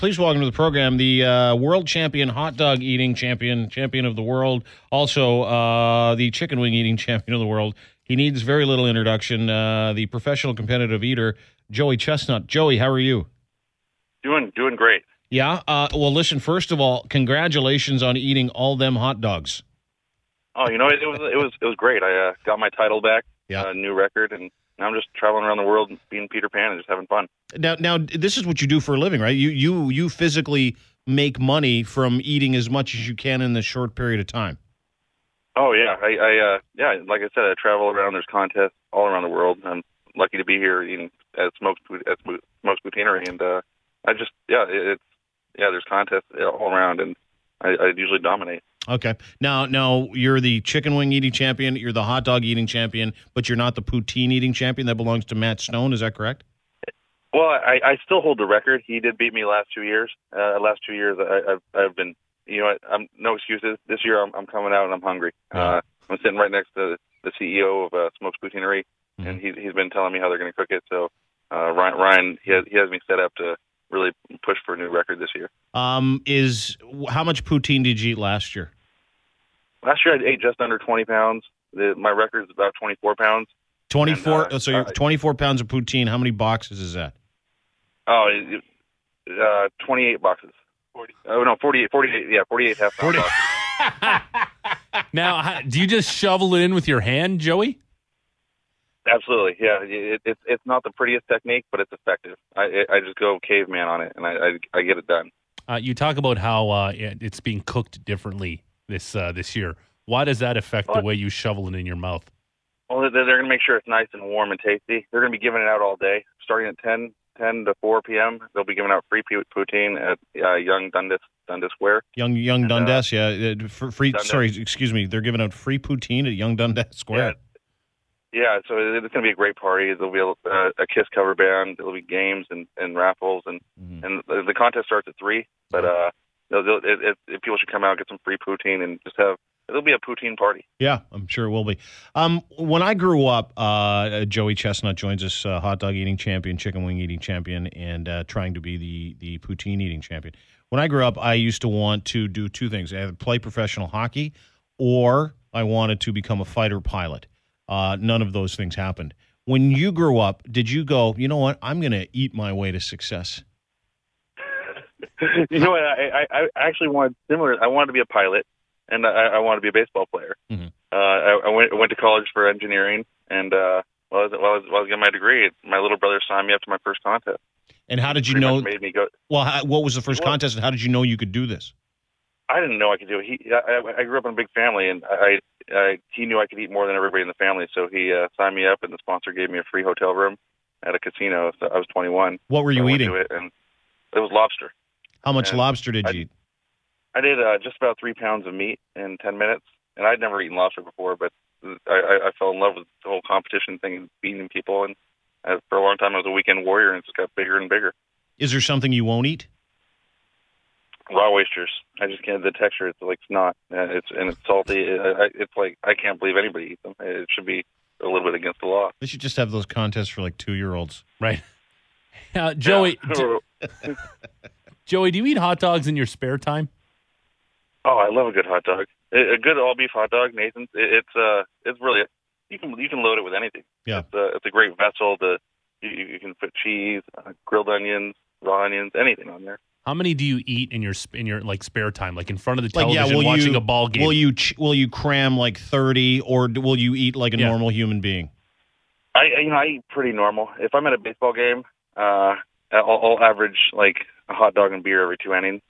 Please welcome to the program the world champion hot dog eating champion of the world, also the chicken wing eating champion of the world. He needs very little introduction. The professional competitive eater, Joey Chestnut. Joey, how are you? Doing great. Yeah. Well, listen. First of all, congratulations on eating all them hot dogs. Oh, it was great. I got my title back, Yeah. new record, and now I'm just traveling around the world being Peter Pan and just having fun. Now, this is what you do for a living, right? You physically make money from eating as much as you can in this short period of time. Oh yeah, like I said, I travel around. There's contests all around the world. I'm lucky to be here eating at Smokes Poutineery, and there's contests all around, and I usually dominate. Okay. Now you're the chicken wing eating champion, you're the hot dog eating champion, but you're not the poutine eating champion. That belongs to Matt Stone. Is that correct? Well, I still hold the record. He did beat me last 2 years. I've been, I'm no excuses. This year I'm coming out and I'm hungry. I'm sitting right next to the CEO of Smokes Poutineery, and he's been telling me how they're going to cook it. So Ryan, he has me set up to really push for a new record this year. How much poutine did you eat last year? Last year I ate just under 20 pounds. My record is about 24 pounds. 24. So you're 24 pounds of poutine. How many boxes is that? 28 boxes. 40. Oh no, 48. 48. Yeah, 48 half-pound boxes. Now, do you just shovel it in with your hand, Joey? Absolutely, yeah. It's not the prettiest technique, but it's effective. I just go caveman on it, and I get it done. You talk about how it's being cooked differently this year. Why does that affect the way you shovel it in your mouth? Well, they're going to make sure it's nice and warm and tasty. They're going to be giving it out all day, starting at 10 to 4 p.m. They'll be giving out free poutine at Young Dundas Square. Young Dundas, yeah. Free. Dundas. Sorry, excuse me. They're giving out free poutine at Young Dundas Square. Yeah, so it's going to be a great party. There'll be a Kiss cover band. There'll be games and raffles, and the contest starts at 3. But if people should come out and get some free poutine and just it'll be a poutine party. Yeah, I'm sure it will be. When I grew up, Joey Chestnut joins us, hot dog eating champion, chicken wing eating champion, and trying to be the poutine eating champion. When I grew up, I used to want to do two things: either play professional hockey, or I wanted to become a fighter pilot. None of those things happened. When you grew up, did you go, you know what, I'm going to eat my way to success? You know what, I actually wanted similar. I wanted to be a pilot, and I wanted to be a baseball player. Mm-hmm. I went to college for engineering, and while I was getting my degree, my little brother signed me up to my first contest. And how did you know? Made me go. Well, what was the first contest, and how did you know you could do this? I didn't know I could do it. I grew up in a big family, and he knew I could eat more than everybody in the family, so he signed me up, and the sponsor gave me a free hotel room at a casino. So I was 21. What were you eating? And it was lobster. How much lobster did you eat? I did just about 3 pounds of meat in 10 minutes, and I'd never eaten lobster before, but I fell in love with the whole competition thing and beating people, and for a long time I was a weekend warrior, and it just got bigger and bigger. Is there something you won't eat? Raw oysters. I just can't. The texture, it's like snot. It's salty. It's like I can't believe anybody eats them. It should be a little bit against the law. They should just have those contests for like 2-year-olds, right? Joey, Joey, do you eat hot dogs in your spare time? Oh, I love a good hot dog. A good all beef hot dog, Nathan. It's really you can load it with anything. Yeah, it's a great vessel. You can put cheese, grilled onions, raw onions, anything on there. How many do you eat in your like spare time, like in front of the television watching a ball game? Will you cram like 30, or will you eat like a normal human being? I eat pretty normal. If I'm at a baseball game, I'll average like a hot dog and beer every 2 innings.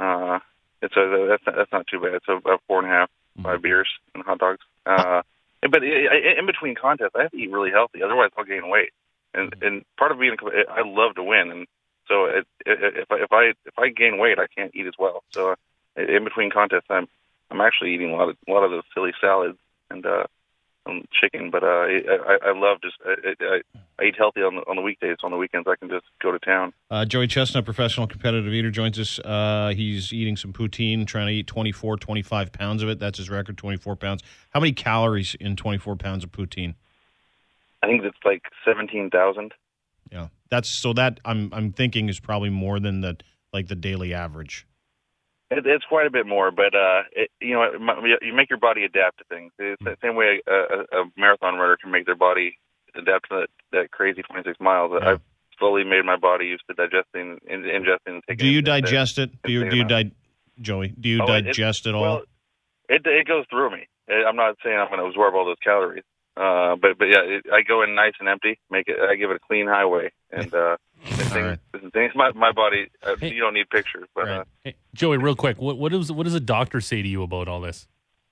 That's not too bad. So about 4.5, 5 beers and hot dogs. But in between contests, I have to eat really healthy, otherwise I'll gain weight. And part of being I love to win, and so if I gain weight, I can't eat as well. So in between contests, I'm actually eating a lot of those silly salads and chicken. But I love I eat healthy on the weekdays. On the weekends, I can just go to town. Joey Chestnut, professional competitive eater, joins us. He's eating some poutine, trying to eat 25 pounds of it. That's his record, 24 pounds. How many calories in 24 pounds of poutine? I think it's like 17,000. Yeah, that I'm thinking is probably more than the like the daily average? It's quite a bit more, but you make your body adapt to things. It's the same way a marathon runner can make their body adapt to that crazy 26 miles. Yeah. I've slowly made my body used to digesting, ingesting, and taking. Do you digest it? Joey? Do you digest it all? Well, it goes through me. I'm not saying I'm going to absorb all those calories, but yeah, I go in nice and empty. I give it a clean highway, and things. My body. You don't need pictures, but right. Hey, Joey, real quick, what does a doctor say to you about all this?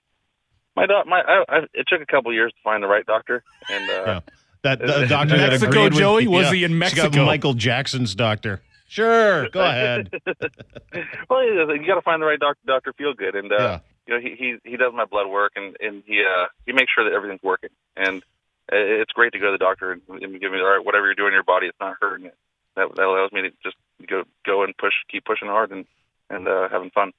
It took a couple years to find the right doctor, and that the doctor Mexico, that agreed with, Joey, was he in Mexico? Got Michael Jackson's doctor. Sure, go ahead. Well, you got to find the right doctor. Feel good, and he does my blood work, and he makes sure that everything's working, and it's great to go to the doctor and give me all right, whatever you're doing in your body, it's not hurting it. That allows me to just go and keep pushing hard and having fun.